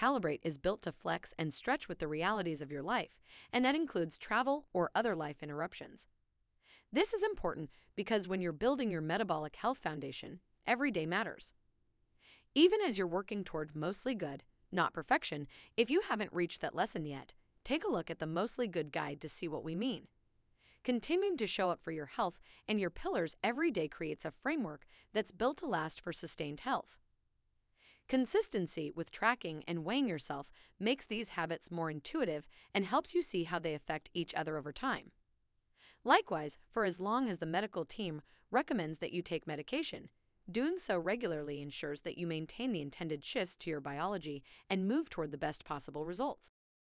Calibrate is built to flex and stretch with the realities of your life, and that includes travel or other life interruptions. This is important because when you're building your metabolic health foundation, every day matters. Even as you're working toward mostly good, not perfection, if you haven't reached that lesson yet, take a look at the Mostly Good Guide to see what we mean. Continuing to show up for your health and your pillars every day creates a framework that's built to last for sustained health. Consistency with tracking and weighing yourself makes these habits more intuitive and helps you see how they affect each other over time. Likewise, for as long as the medical team recommends that you take medication, doing so regularly ensures that you maintain the intended shifts to your biology and move toward the best possible results.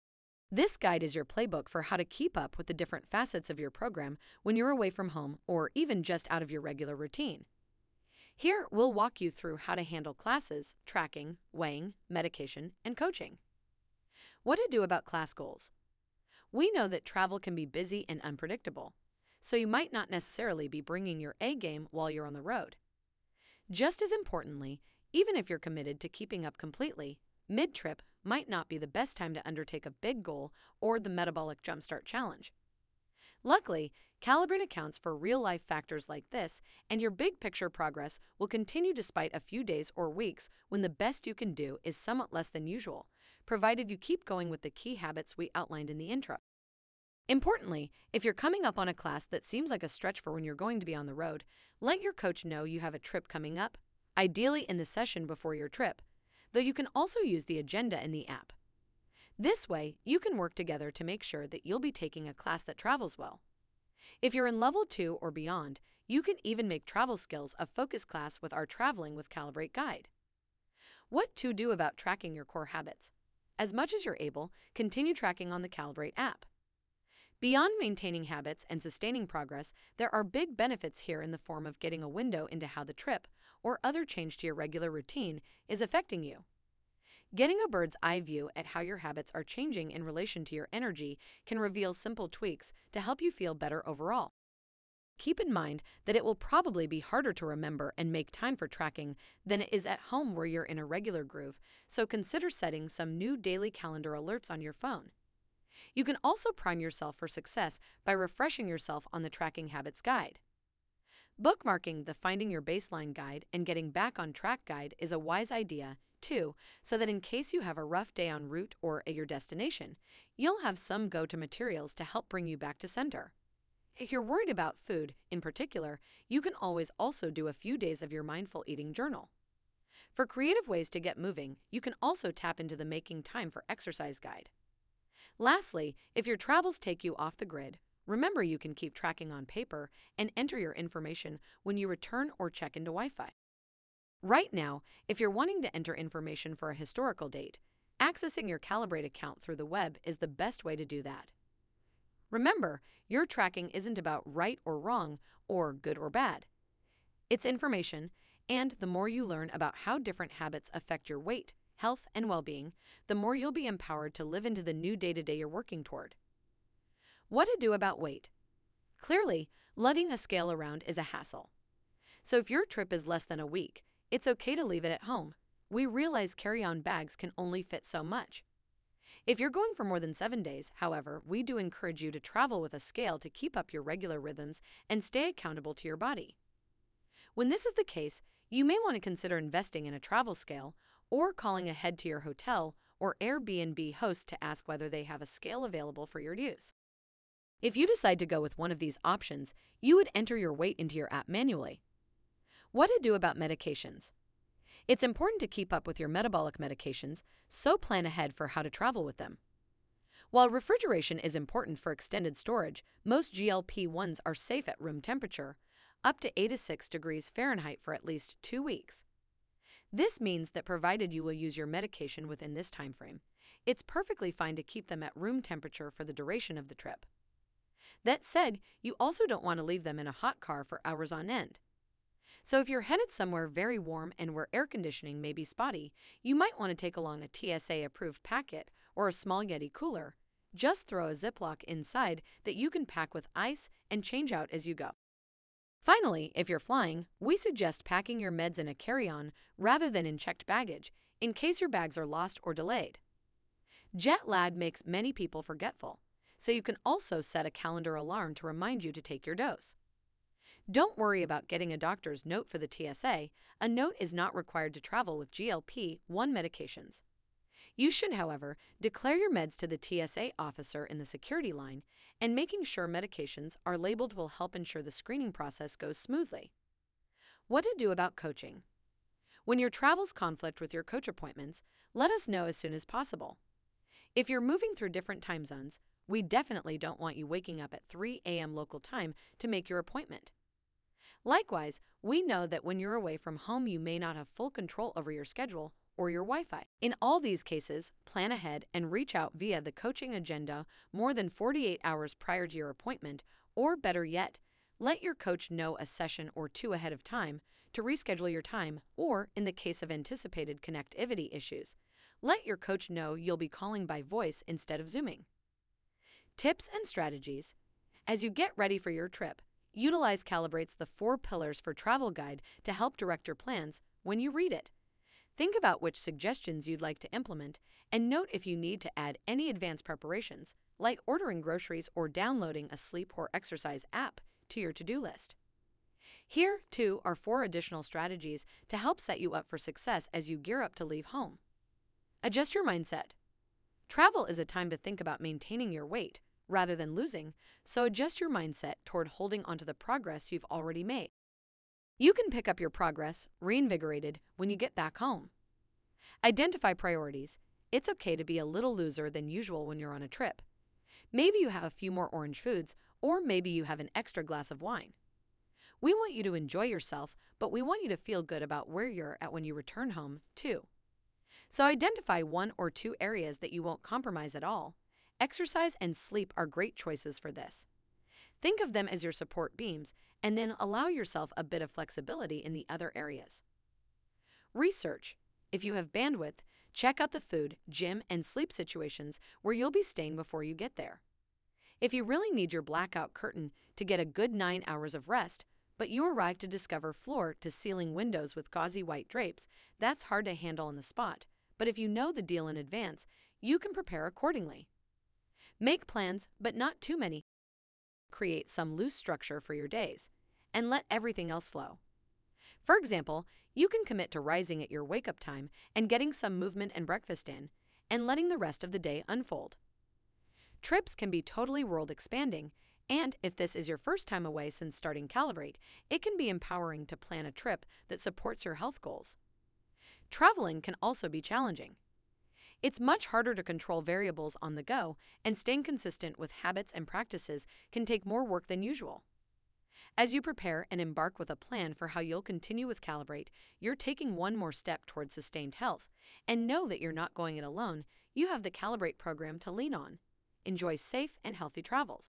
This guide is your playbook for how to keep up with the different facets of your program when you're away from home or even just out of your regular routine. Here, we'll walk you through how to handle classes, tracking, weighing, medication, and coaching. What to do about class goals. We know that travel can be busy and unpredictable, so you might not necessarily be bringing your A game while you're on the road. Just as importantly, even if you're committed to keeping up completely, mid-trip might not be the best time to undertake a big goal or the Metabolic Jumpstart Challenge. Luckily, Calibrate accounts for real-life factors like this, and your big-picture progress will continue despite a few days or weeks when the best you can do is somewhat less than usual, provided you keep going with the key habits we outlined in the intro. Importantly, if you're coming up on a class that seems like a stretch for when you're going to be on the road, let your coach know you have a trip coming up, ideally in the session before your trip, though you can also use the agenda in the app. This way, you can work together to make sure that you'll be taking a class that travels well. If you're in level 2 or beyond, you can even make travel skills a focus class with our Traveling with Calibrate guide. What to do about tracking your core habits? As much as you're able, continue tracking on the Calibrate app. Beyond maintaining habits and sustaining progress, there are big benefits here in the form of getting a window into how the trip, or other change to your regular routine, is affecting you. Getting a bird's eye view at how your habits are changing in relation to your energy can reveal simple tweaks to help you feel better overall. Keep in mind that it will probably be harder to remember and make time for tracking than it is at home where you're in a regular groove, so consider setting some new daily calendar alerts on your phone. You can also prime yourself for success by refreshing yourself on the Tracking Habits Guide. Bookmarking the Finding Your Baseline Guide and Getting Back on Track Guide is a wise idea, too, so that in case you have a rough day en route or at your destination, you'll have some go-to materials to help bring you back to center. If you're worried about food, in particular, you can always also do a few days of your mindful eating journal. For creative ways to get moving, you can also tap into the Making Time for Exercise guide. Lastly, if your travels take you off the grid, remember you can keep tracking on paper and enter your information when you return or check into Wi-Fi. Right now, if you're wanting to enter information for a historical date, accessing your Calibrate account through the web is the best way to do that. Remember, your tracking isn't about right or wrong or good or bad. It's information, and the more you learn about how different habits affect your weight, health, and well-being, the more you'll be empowered to live into the new day-to-day you're working toward. What to do about weight? Clearly, lugging a scale around is a hassle. So if your trip is less than a week, it's okay to leave it at home. We realize carry-on bags can only fit so much. If you're going for more than 7 days, however, we do encourage you to travel with a scale to keep up your regular rhythms and stay accountable to your body. When this is the case, you may want to consider investing in a travel scale or calling ahead to your hotel or Airbnb host to ask whether they have a scale available for your use. If you decide to go with one of these options, you would enter your weight into your app manually. What to do about medications? It's important to keep up with your metabolic medications, so plan ahead for how to travel with them. While refrigeration is important for extended storage, most GLP-1s are safe at room temperature, up to 86 degrees Fahrenheit for at least 2 weeks. This means that provided you will use your medication within this time frame, it's perfectly fine to keep them at room temperature for the duration of the trip. That said, you also don't want to leave them in a hot car for hours on end. So if you're headed somewhere very warm and where air conditioning may be spotty, you might want to take along a TSA-approved packet or a small Yeti cooler. Just throw a Ziploc inside that you can pack with ice and change out as you go. Finally, if you're flying, we suggest packing your meds in a carry-on rather than in checked baggage, in case your bags are lost or delayed. Jet lag makes many people forgetful, so you can also set a calendar alarm to remind you to take your dose. Don't worry about getting a doctor's note for the TSA. A note is not required to travel with GLP-1 medications. You should, however, declare your meds to the TSA officer in the security line, and making sure medications are labeled will help ensure the screening process goes smoothly. What to do about coaching? When your travels conflict with your coach appointments, let us know as soon as possible. If you're moving through different time zones, we definitely don't want you waking up at 3 a.m. local time to make your appointment. Likewise, we know that when you're away from home, you may not have full control over your schedule or your Wi-Fi. In all these cases, plan ahead and reach out via the coaching agenda more than 48 hours prior to your appointment, or better yet, let your coach know a session or two ahead of time to reschedule your time, or in the case of anticipated connectivity issues, let your coach know you'll be calling by voice instead of Zooming. Tips and strategies. As you get ready for your trip, utilize Calibrate's The 4 Pillars for Travel Guide to help direct your plans when you read it. Think about which suggestions you'd like to implement, and note if you need to add any advanced preparations, like ordering groceries or downloading a sleep or exercise app to your to-do list. Here, too, are 4 additional strategies to help set you up for success as you gear up to leave home. Adjust your mindset. Travel is a time to think about maintaining your weight rather than losing, so adjust your mindset toward holding onto the progress you've already made. You can pick up your progress, reinvigorated, when you get back home. Identify priorities. It's okay to be a little looser than usual when you're on a trip. Maybe you have a few more orange foods, or maybe you have an extra glass of wine. We want you to enjoy yourself, but we want you to feel good about where you're at when you return home, too. So identify 1 or 2 areas that you won't compromise at all. Exercise and sleep are great choices for this. Think of them as your support beams, and then allow yourself a bit of flexibility in the other areas. Research. If you have bandwidth, check out the food, gym, and sleep situations where you'll be staying before you get there. If you really need your blackout curtain to get a good 9 hours of rest, but you arrive to discover floor-to-ceiling windows with gauzy white drapes, that's hard to handle on the spot, but if you know the deal in advance, you can prepare accordingly. Make plans, but not too many. Create some loose structure for your days, and let everything else flow. For example, you can commit to rising at your wake-up time and getting some movement and breakfast in, and letting the rest of the day unfold. Trips can be totally world-expanding, and if this is your first time away since starting Calibrate, it can be empowering to plan a trip that supports your health goals. Traveling can also be challenging. It's much harder to control variables on the go, and staying consistent with habits and practices can take more work than usual. As you prepare and embark with a plan for how you'll continue with Calibrate, you're taking one more step towards sustained health. And know that you're not going it alone. You have the Calibrate program to lean on. Enjoy safe and healthy travels.